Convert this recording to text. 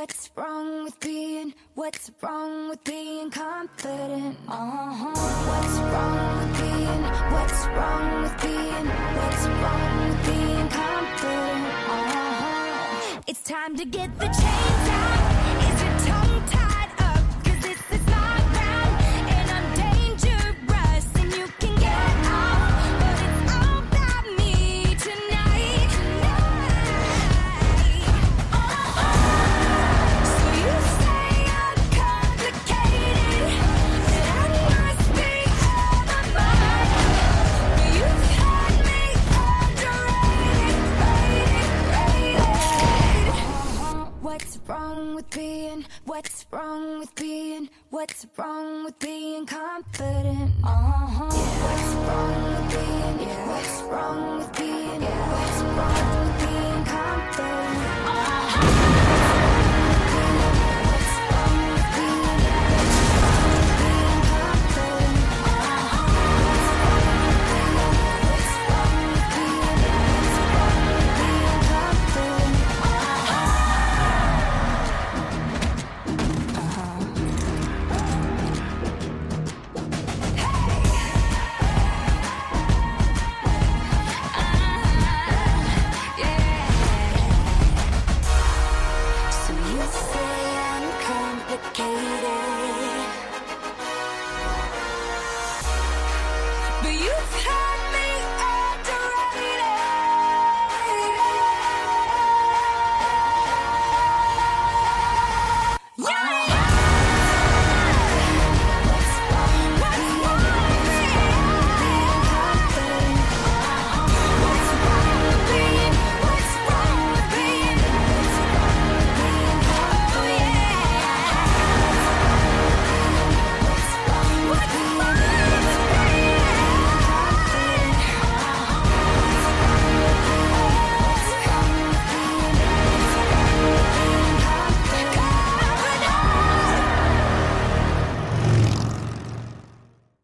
What's wrong with being confident? What's wrong with being confident? It's time to get the chains out. Is your tongue tied up? 'Cause this is my round, and I'm dangerous, and you can get off. But it's all about me tonight. So you say I'm complicated, that I must be out of my mind. But you've had me underrated, rated. What's wrong with being confident? What's wrong with being confident?